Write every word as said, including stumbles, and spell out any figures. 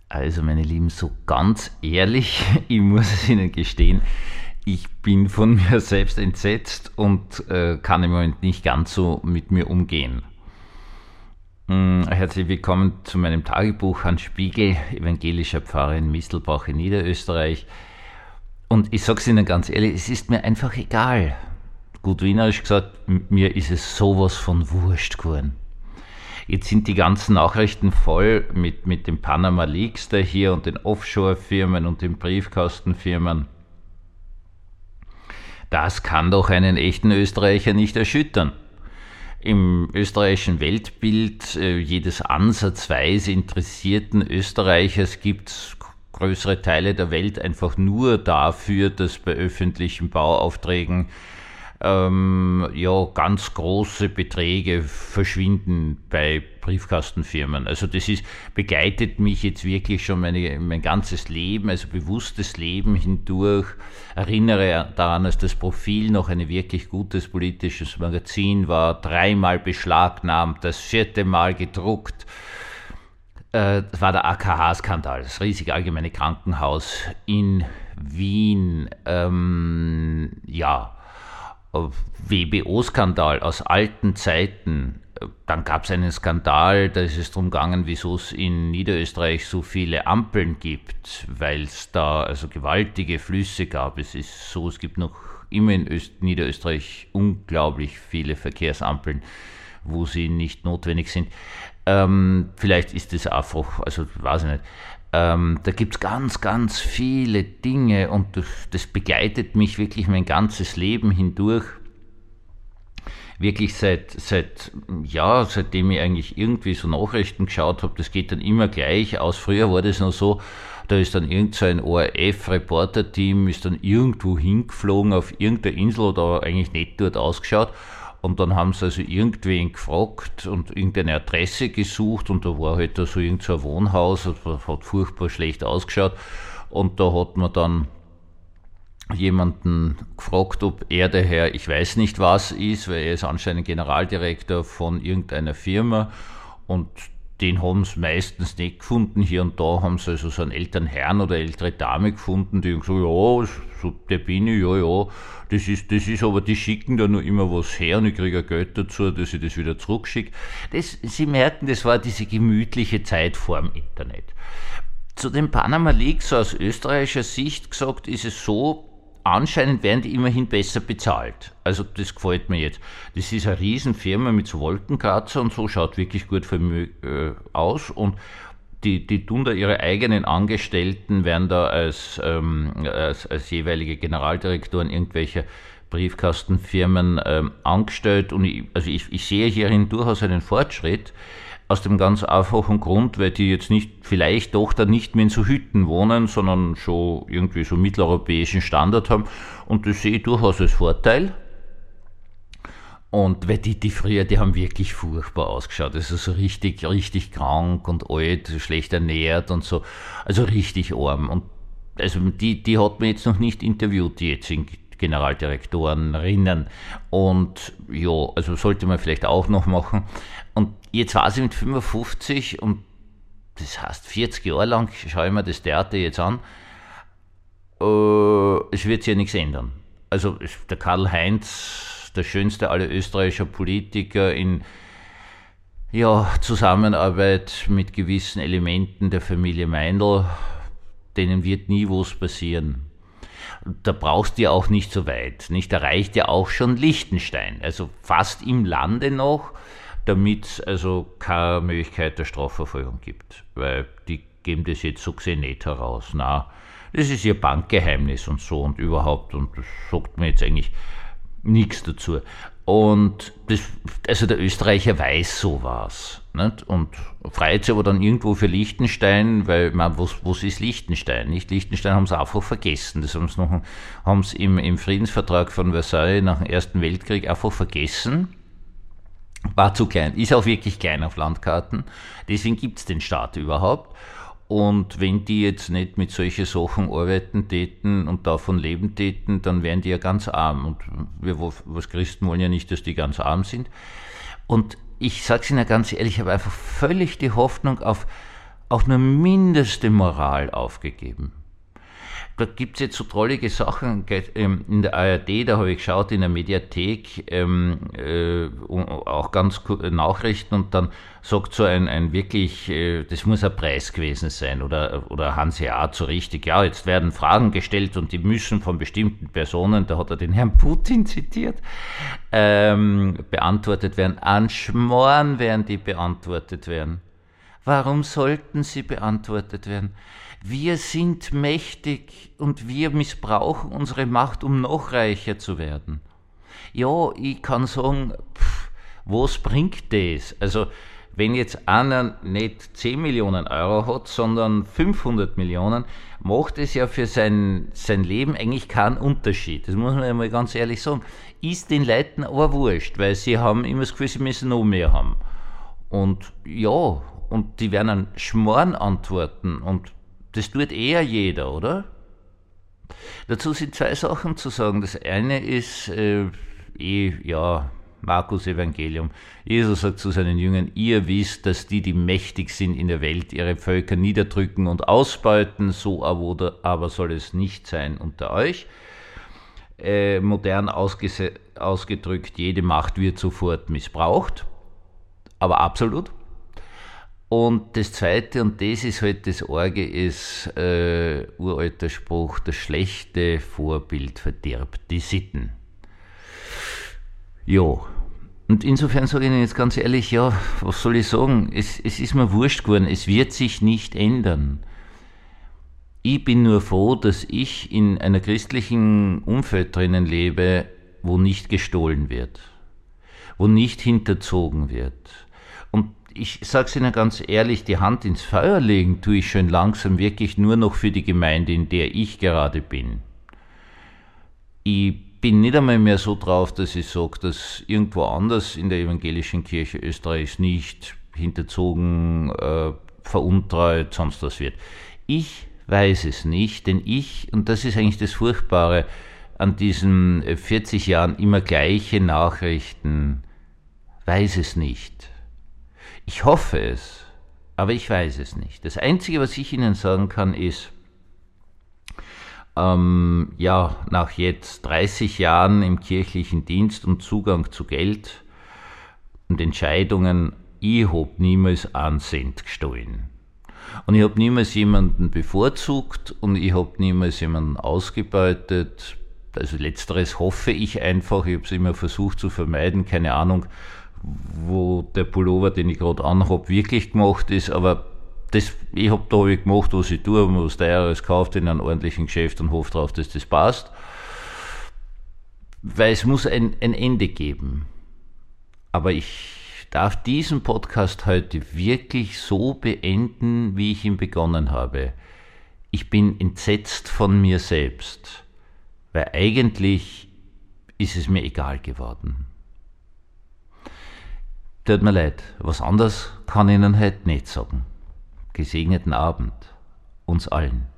Also meine Lieben, so ganz ehrlich, ich muss es Ihnen gestehen, ich bin von mir selbst entsetzt und äh, kann im Moment nicht ganz so mit mir umgehen. Mm, Herzlich willkommen zu meinem Tagebuch. Hans Spiegel, evangelischer Pfarrer in Mistelbach in Niederösterreich. Und ich sage es Ihnen ganz ehrlich, es ist mir einfach egal. Gut wienerisch gesagt, mir ist es sowas von wurscht geworden. Jetzt sind die ganzen Nachrichten voll mit, mit den Panama Leaks da hier und den Offshore-Firmen und den Briefkastenfirmen. Das kann doch einen echten Österreicher nicht erschüttern. Im österreichischen Weltbild äh, jedes ansatzweise interessierten Österreichers gibt es größere Teile der Welt einfach nur dafür, dass bei öffentlichen Bauaufträgen ähm, ja, ganz große Beträge verschwinden bei Briefkastenfirmen. Also das ist, begleitet mich jetzt wirklich schon meine, mein ganzes Leben, also bewusstes Leben hindurch. Erinnere daran, dass das Profil noch ein wirklich gutes politisches Magazin war, dreimal beschlagnahmt, das vierte Mal gedruckt. Äh, das war der A K H-Skandal, das riesige allgemeine Krankenhaus in Wien. Ähm, ja, W B O-Skandal aus alten Zeiten. Dann gab es einen Skandal, da ist es darum gegangen, wieso es in Niederösterreich so viele Ampeln gibt, weil es da also gewaltige Flüsse gab. Es ist so, es gibt noch immer in Öst- Niederösterreich unglaublich viele Verkehrsampeln, wo sie nicht notwendig sind. Ähm, vielleicht ist es einfach, also weiß ich nicht. Ähm, da gibt es ganz, ganz viele Dinge und das, das begleitet mich wirklich mein ganzes Leben hindurch. Wirklich seit, seit, ja, seitdem ich eigentlich irgendwie so Nachrichten geschaut habe, das geht dann immer gleich aus. Früher war das noch so, da ist dann irgend so ein O R F-Reporter-Team, ist dann irgendwo hingeflogen auf irgendeine Insel oder eigentlich nicht dort ausgeschaut. Und dann haben sie also irgendwen gefragt und irgendeine Adresse gesucht und da war halt da so irgend so ein Wohnhaus, das hat furchtbar schlecht ausgeschaut und da hat man dann jemanden gefragt, ob er der Herr, ich weiß nicht was ist, weil er ist anscheinend Generaldirektor von irgendeiner Firma und den haben sie meistens nicht gefunden. Hier und da haben sie also so einen älteren Herrn oder ältere Dame gefunden, die gesagt, ja, so, der bin ich, ja, ja, das ist, das ist aber, die schicken da nur immer was her und ich kriege Geld dazu, dass ich das wieder zurückschicke. Das, Sie merken, das war diese gemütliche Zeit vor dem Internet. Zu den Panama Leaks aus österreichischer Sicht gesagt, ist es so, anscheinend werden die immerhin besser bezahlt. Also das gefällt mir jetzt. Das ist eine Riesenfirma mit so Wolkenkratzer und so, schaut wirklich gut vermö- äh, aus und die, die tun da ihre eigenen Angestellten, werden da als, ähm, als, als jeweilige Generaldirektoren irgendwelcher Briefkastenfirmen ähm, angestellt und ich, also ich, ich sehe hierin durchaus einen Fortschritt. Aus dem ganz einfachen Grund, weil die jetzt nicht, vielleicht doch dann nicht mehr in so Hütten wohnen, sondern schon irgendwie so mitteleuropäischen Standard haben. Und das sehe ich durchaus als Vorteil. Und weil die, die früher, die haben wirklich furchtbar ausgeschaut. Also so richtig, richtig krank und alt, schlecht ernährt und so. Also richtig arm. Und also die, die hat man jetzt noch nicht interviewt, die jetzigen Generaldirektorinnen. Und ja, also sollte man vielleicht auch noch machen. Und jetzt war sie mit fünfundfünfzig und das heißt vierzig Jahre lang, schaue ich mir das Theater jetzt an, äh, es wird sich ja nichts ändern. Also der Karl-Heinz, der schönste aller österreichischer Politiker in ja, Zusammenarbeit mit gewissen Elementen der Familie Meindl, denen wird nie was passieren. Da brauchst du ja auch nicht so weit. Nicht? Da reicht ja auch schon Liechtenstein, also fast im Lande noch, damit es also keine Möglichkeit der Strafverfolgung gibt. Weil die geben das jetzt so gesehen nicht heraus. Na, das ist ihr Bankgeheimnis und so und überhaupt und das sagt mir jetzt eigentlich nichts dazu. Und das, also der Österreicher weiß sowas. Nicht? Und freut sich aber dann irgendwo für Liechtenstein, weil, man, was, was ist Liechtenstein? Nicht? Liechtenstein haben sie einfach vergessen. Das haben sie, noch, haben sie im, im Friedensvertrag von Versailles nach dem Ersten Weltkrieg einfach vergessen. War zu klein, ist auch wirklich klein auf Landkarten, deswegen gibt es den Staat überhaupt. Und wenn die jetzt nicht mit solchen Sachen arbeiten täten und davon leben täten, dann wären die ja ganz arm. Und wir was Christen wollen ja nicht, dass die ganz arm sind. Und ich sage es Ihnen ganz ehrlich, ich habe einfach völlig die Hoffnung auf auch nur mindeste Moral aufgegeben. Da gibt's jetzt so drollige Sachen in der A R D, da habe ich geschaut, in der Mediathek, ähm, äh, auch ganz Nachrichten, und dann sagt so ein, ein wirklich, äh, das muss ein Preis gewesen sein, oder, oder Hansi Art so richtig, ja, jetzt werden Fragen gestellt und die müssen von bestimmten Personen, da hat er den Herrn Putin zitiert, ähm, beantwortet werden. An Schmoren werden die beantwortet werden. Warum sollten sie beantwortet werden? Wir sind mächtig und wir missbrauchen unsere Macht, um noch reicher zu werden. Ja, ich kann sagen, pff, was bringt das? Also, wenn jetzt einer nicht zehn Millionen Euro hat, sondern fünfhundert Millionen, macht es ja für sein, sein Leben eigentlich keinen Unterschied. Das muss man ja mal ganz ehrlich sagen. Ist den Leuten aber wurscht, weil sie haben immer das Gefühl, sie müssen noch mehr haben. Und ja, und die werden einen Schmarrn antworten, und das tut eher jeder, oder? Dazu sind zwei Sachen zu sagen. Das eine ist, äh, eh, ja, Markus Evangelium. Jesus sagt zu seinen Jüngern, ihr wisst, dass die, die mächtig sind in der Welt, ihre Völker niederdrücken und ausbeuten, so aber soll es nicht sein unter euch. Äh, modern ausge- ausgedrückt, jede Macht wird sofort missbraucht, aber absolut. Und das Zweite, und das ist halt das Arge, ist äh, uralter Spruch, das schlechte Vorbild verdirbt die Sitten. Ja, und insofern sage ich Ihnen jetzt ganz ehrlich, ja, was soll ich sagen, es, es ist mir wurscht geworden, es wird sich nicht ändern. Ich bin nur froh, dass ich in einer christlichen Umfeld drinnen lebe, wo nicht gestohlen wird, wo nicht hinterzogen wird. Und ich sage es Ihnen ganz ehrlich, die Hand ins Feuer legen tue ich schon langsam wirklich nur noch für die Gemeinde, in der ich gerade bin. Ich bin nicht einmal mehr so drauf, dass ich sage, dass irgendwo anders in der evangelischen Kirche Österreichs nicht hinterzogen, äh, veruntreut, sonst was wird. Ich weiß es nicht, denn ich, und das ist eigentlich das Furchtbare an diesen vierzig Jahren immer gleiche Nachrichten, weiß es nicht. Ich hoffe es, aber ich weiß es nicht. Das Einzige, was ich Ihnen sagen kann, ist, ähm, ja, nach jetzt dreißig Jahren im kirchlichen Dienst und Zugang zu Geld und Entscheidungen, ich habe niemals einen Cent gestohlen. Und ich habe niemals jemanden bevorzugt und ich habe niemals jemanden ausgebeutet. Also letzteres hoffe ich einfach, ich habe es immer versucht zu vermeiden, keine Ahnung, wo der Pullover, den ich gerade anhab, wirklich gemacht ist, aber das, ich habe da hab ich gemacht, was ich tue, was Teures gekauft in einem ordentlichen Geschäft und hoffe drauf, dass das passt. Weil es muss ein, ein Ende geben. Aber ich darf diesen Podcast heute wirklich so beenden, wie ich ihn begonnen habe. Ich bin entsetzt von mir selbst, weil eigentlich ist es mir egal geworden. Tut mir leid, was anderes kann ich Ihnen heute nicht sagen. Gesegneten Abend, uns allen.